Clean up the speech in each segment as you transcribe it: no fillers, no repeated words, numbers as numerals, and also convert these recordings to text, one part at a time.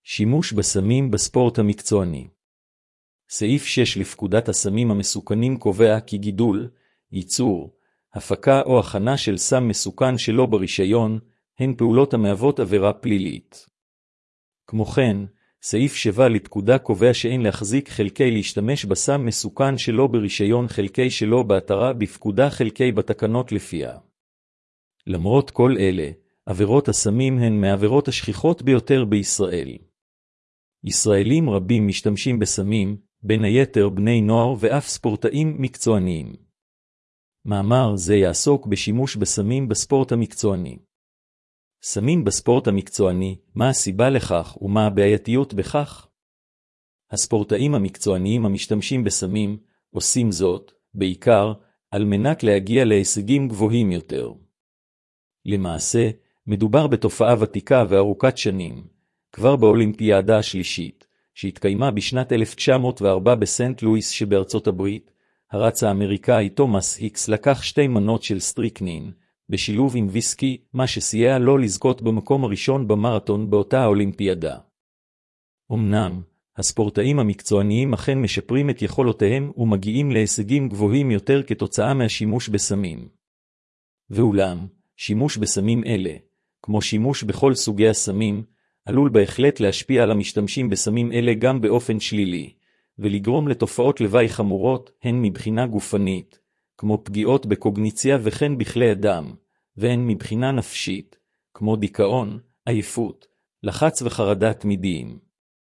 שימוש בסמים בספורט המקצועני. סעיף 6 לפקודת הסמים המסוכנים קובע כי גידול, ייצור, הפקה או הכנה של סם מסוכן שלא ברישיון, הן פעולות המהוות עבירה פלילית. כמו כן, סעיף 7 לפקודה קובע שאין להחזיק חלקי להשתמש בסם מסוכן שלא ברישיון חלקי שלא בהתרה בפקודה חלקי בתקנות לפיה. למרות כל אלה, עבירות הסמים הן מהעבירות השכיחות ביותר בישראל. ישראלים רבים משתמשים בסמים, בין היתר בני נוער ואף ספורטאים מקצועניים. מאמר זה יעסוק בשימוש בסמים בספורט המקצועני. סמים בספורט המקצועני, מה הסיבה לכך ומה הבעייתיות בכך? הספורטאים המקצועניים המשתמשים בסמים, עושים זאת, בעיקר, על מנת להגיע להישגים גבוהים יותר. למעשה, מדובר בתופעה ותיקה וארוכת שנים, כבר באולימפיאדה השלישית, שהתקיימה בשנת 1904 בסנט לואיס שבארצות הברית, הרץ האמריקאי תומאס היקס לקח 2 מנות של סטריקנין, בשילוב עם ויסקי, מה שסייע לו לזכות במקום הראשון במרתון באותה האולימפיאדה. אמנם, הספורטאים המקצועניים אכן משפרים את יכולותיהם ומגיעים להישגים גבוהים יותר כתוצאה מהשימוש בסמים. ואולם, שימוש בסמים אלה, כמו שימוש בכל סוגי הסמים, עלול בהחלט להשפיע על המשתמשים בסמים אלה גם באופן שלילי, ולגרום לתופעות לוואי חמורות, הן מבחינה גופנית, כמו פגיעות בקוגניציה וכן בכלי הדם, והן מבחינה נפשית, כמו דיכאון, עייפות, לחץ וחרדה תמידיים.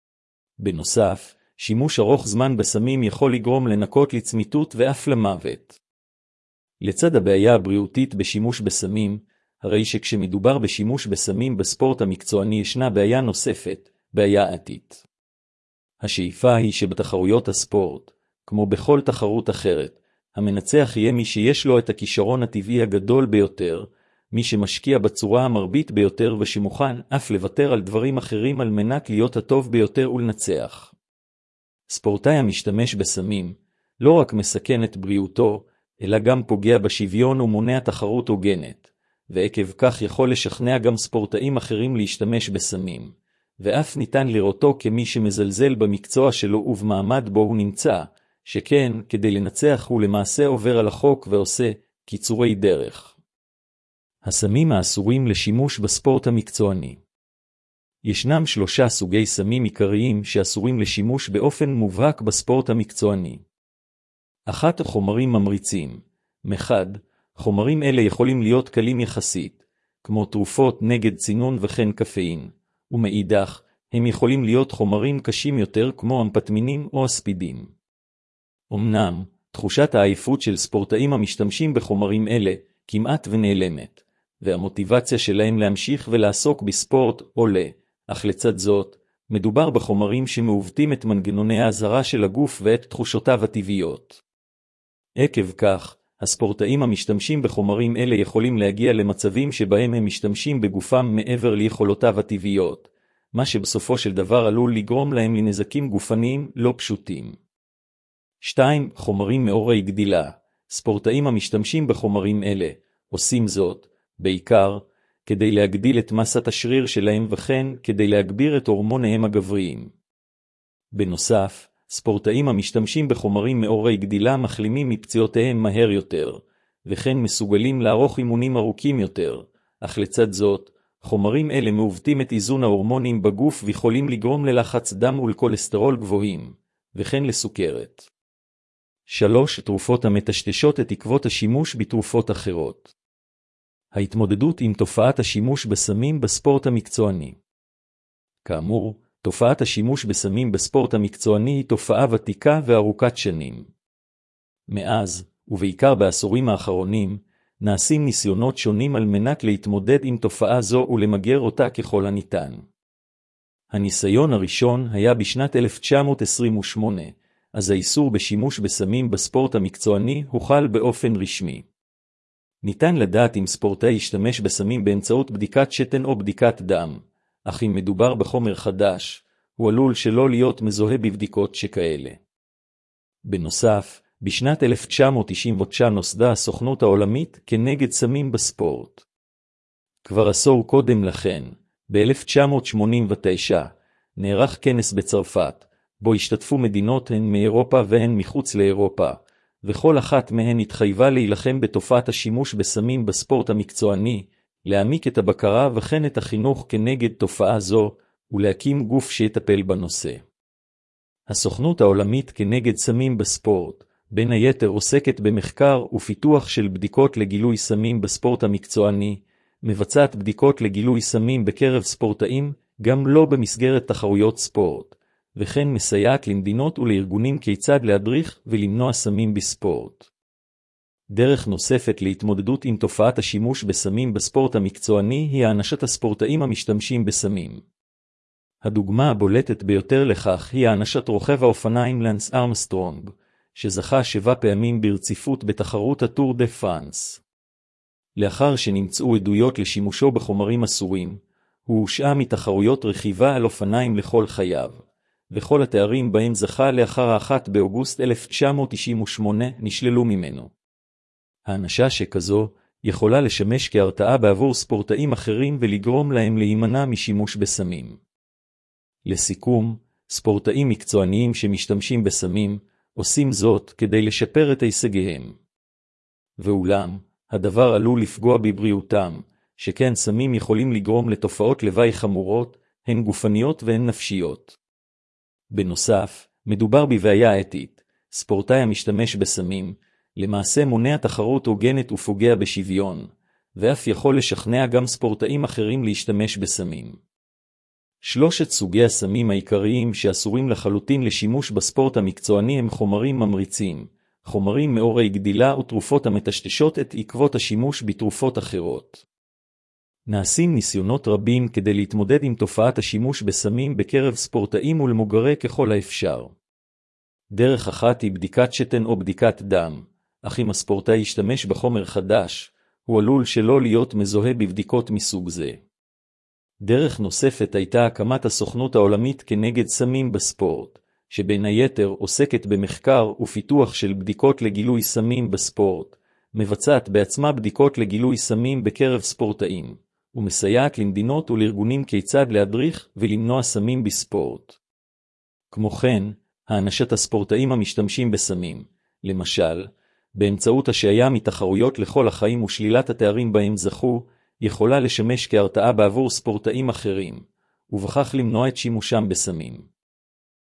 בנוסף, שימוש ארוך זמן בסמים יכול לגרום לנקות לצמיתות ואף למוות. לצד הבעיה הבריאותית בשימוש בסמים, הרי שכשמדובר בשימוש בסמים בספורט המקצועני ישנה בעיה נוספת, בעיה אתית. השאיפה היא שבתחרויות הספורט, כמו בכל תחרות אחרת, המנצח יהיה מי שיש לו את הכישרון הטבעי הגדול ביותר, מי שמשקיע בצורה המרבית ביותר ושמוכן אף לוותר על דברים אחרים על מנת להיות הטוב ביותר ולנצח. ספורטאי המשתמש בסמים, לא רק מסכן את בריאותו, אלא גם פוגע בשוויון ומונע תחרות הוגנת, ועקב כך יכול לשכנע גם ספורטאים אחרים להשתמש בסמים, ואף ניתן לראותו כמי שמזלזל במקצוע שלו ובמעמד בו הוא נמצא, שכן, כדי לנצח הוא למעשה עובר על החוק ועושה קיצורי דרך. הסמים האסורים לשימוש בספורט המקצועני. ישנם 3 סוגי סמים עיקריים שאסורים לשימוש באופן מובהק בספורט המקצועני. 1. חומרים ממריצים. מחד, חומרים אלה יכולים להיות קלים יחסית, כמו תרופות נגד צינון וכן קפאין, ומאידך, הם יכולים להיות חומרים קשים יותר כמו אמפטמינים או אספידים. אמנם, תחושת העייפות של ספורטאים המשתמשים בחומרים אלה כמעט ונעלמת, והמוטיבציה שלהם להמשיך ולעסוק בספורט עולה, אך לצד זאת, מדובר בחומרים שמעוותים את מנגנוני ההזרה של הגוף ואת תחושותיו הטבעיות. עקב כך, הספורטאים המשתמשים בחומרים אלה יכולים להגיע למצבים שבהם הם משתמשים בגופם מעבר ליכולותיו הטבעיות, מה שבסופו של דבר עלול לגרום להם לנזקים גופניים לא פשוטים. 2. חומרים מעוררי גדילה. ספורטאים המשתמשים בחומרים אלה עושים זאת, בעיקר, כדי להגדיל את מסת השריר שלהם וכן כדי להגביר את הורמוניהם הגבריים. בנוסף, ספורטאים המשתמשים בחומרים מעוררי גדילה מחלימים מפציעותיהם מהר יותר, וכן מסוגלים לערוך אימונים ארוכים יותר, אך לצד זאת, חומרים אלה מעוותים את איזון ההורמונים בגוף ויכולים לגרום ללחץ דם ולכולסטרול גבוהים, וכן לסוכרת. 3. תרופות המטשטשות את עקבות השימוש בתרופות אחרות. ההתמודדות עם תופעת השימוש בסמים בספורט המקצועני. כאמור, תופעת השימוש בסמים בספורט המקצועני היא תופעה ותיקה וארוכת שנים. מאז, ובעיקר בעשורים האחרונים, נעשים ניסיונות שונים על מנת להתמודד עם תופעה זו ולמגר אותה ככל הניתן. הניסיון הראשון היה בשנת 1928, אז האיסור בשימוש בסמים בספורט המקצועני הוחל באופן רשמי. ניתן לדעת אם ספורטאי ישתמש בסמים באמצעות בדיקת שתן או בדיקת דם, אך אם מדובר בחומר חדש, הוא עלול שלא להיות מזוהה בבדיקות שכאלה. בנוסף, בשנת 1999 נוסדה הסוכנות העולמית כנגד סמים בספורט. כבר עשור קודם לכן, ב-1989, נערך כנס בצרפת, בו השתתפו מדינות הן מאירופה והן מחוץ לאירופה, וכל אחת מהן התחייבה להילחם בתופעת השימוש בסמים בספורט המקצועני, להעמיק את הבקרה וכן את החינוך כנגד תופעה זו, ולהקים גוף שיטפל בנושא. הסוכנות העולמית כנגד סמים בספורט, בין היתר עוסקת במחקר ופיתוח של בדיקות לגילוי סמים בספורט המקצועני, מבצעת בדיקות לגילוי סמים בקרב ספורטאים, גם לא במסגרת תחרויות ספורט, וכן מסייעת למדינות ולארגונים כיצד להדריך ולמנוע סמים בספורט. דרך נוספת להתמודדות עם תופעת השימוש בסמים בספורט המקצועני היא הענשת הספורטאים המשתמשים בסמים. הדוגמה הבולטת ביותר לכך היא הענשת רוכב האופניים לנס ארמסטרונג, שזכה 7 פעמים ברציפות בתחרות הטור דה פרנס. לאחר שנמצאו עדויות לשימושו בחומרים אסורים, הוא הושעה מתחרויות רכיבה על אופניים לכל חייו, וכל התארים בהם זכה לאחר 1 באוגוסט 1998 נשללו ממנו. הענשה שכזו יכולה לשמש כהרתעה בעבור ספורטאים אחרים ולגרום להם להימנע משימוש בסמים. לסיכום, ספורטאים מקצועניים שמשתמשים בסמים, עושים זאת כדי לשפר את הישגיהם. ואולם, הדבר עלול לפגוע בבריאותם, שכן סמים יכולים לגרום לתופעות לוואי חמורות, הן גופניות והן נפשיות. בנוסף, מדובר בבעיה אתית. ספורטאי המשתמש בסמים, למעשה מונע תחרות הוגנת ופוגע בשוויון, ואף יכול לשכנע גם ספורטאים אחרים להשתמש בסמים. 3 סוגי הסמים העיקריים שאסורים לחלוטין לשימוש בספורט המקצועני הם חומרים ממריצים, חומרים מעוררי גדילה ותרופות המטשטשות את עקבות השימוש בתרופות אחרות. נעשים ניסיונות רבים כדי להתמודד עם תופעת השימוש בסמים בקרב ספורטאים ולמוגרי ככל האפשר. דרך אחת היא בדיקת שתן או בדיקת דם, אך אם הספורטאי ישתמש בחומר חדש, הוא עלול שלא להיות מזוהה בבדיקות מסוג זה. דרך נוספת הייתה הקמת הסוכנות העולמית כנגד סמים בספורט, שבין היתר עוסקת במחקר ופיתוח של בדיקות לגילוי סמים בספורט, מבצעת בעצמה בדיקות לגילוי סמים בקרב ספורטאים, ומסייעת למדינות ולארגונים כיצד להדריך ולמנוע סמים בספורט. כמו כן, הענשת הספורטאים המשתמשים בסמים, למשל, באמצעות השעיה מתחרויות לכל החיים ושלילת התארים בהם זכו, יכולה לשמש כהרתעה בעבור ספורטאים אחרים, ובכך למנוע את שימושם בסמים.